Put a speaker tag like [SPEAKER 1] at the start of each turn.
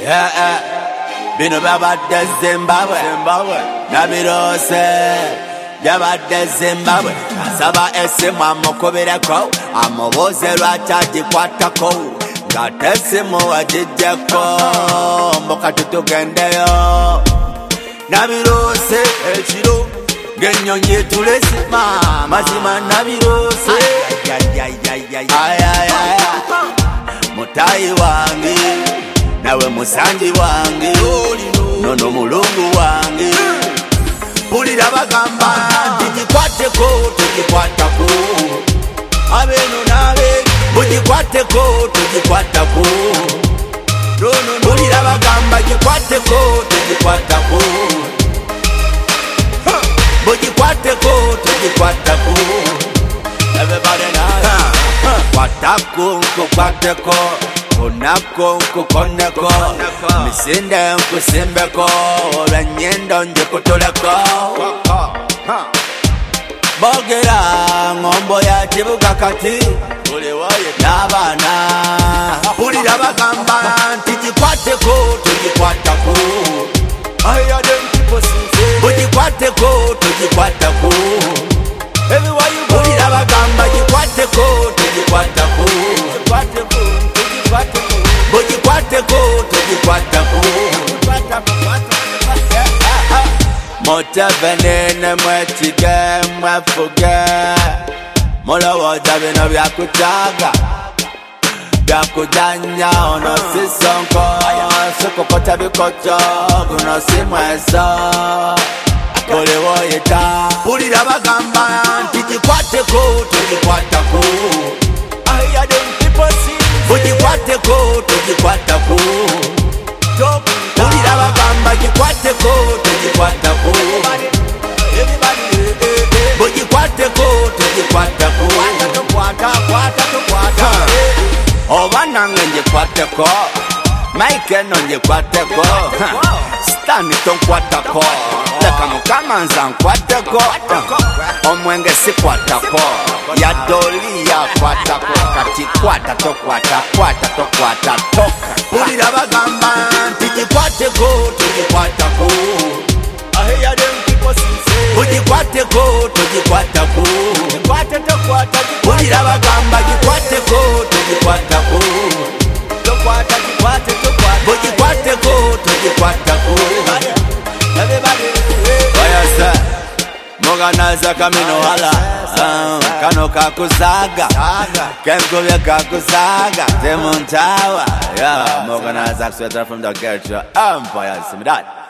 [SPEAKER 1] Bino babadde Zimbabwe nabirose byabadde Zimbabwe asaba esimu amukubereko amubuuze lwaki agikwatako ng'ate esimu agijjeko mbuka tutugendeyo nabirose ekiro ng'ennyonyi tulesima mazima nabirose mutayi wange nawe musanji wange nono mulungu wange pulira bagamba tugikwateko tugikwatako abeno nabe mugikwateko tugikwatako pulira bagamba gikwateko tugikwatako mugikwateko tugikwatako everybody now kwatako nkukwateko konako nkukoneko misinde nkusimbeko olwenyendo njikutuleko bogera ngombo ya kibuga kati n'abaana pulira bagamba nti gikwateko tugikwatako mugikwateko tugikwatako pulira bagamba gikwateko tugikwatako mugikwateko tugikwatako mutevenene mwekige mwefuge mulowooza bino byakutaga byakujanya ono si sonko sikukota bikoco guno si mweso buli woyita pulira bagamba nti gikwateko tugikwatako mugikwateko tugikwatako pulira bagamba gikwateko tugikwatako mugikwateko tugikwatako oba nange ngikwateko Mike eno ngikwateko Stani tonkwatako leka mukama nza nkwateko omwenge sikwatako yadoli yakwatako kati kwata tokwata kwata tokwata toka pulira bagamba nti gikwateko tugikwatako mugikwateko tugikwatako pulira bagamba gikwateko tugikwatako mugikwateko tugikwatako oyasa muganaza kamino hala kano kakusaga kenkubye kakusaga temuntawa muganaza kusweta from the Gertrude Empire simidad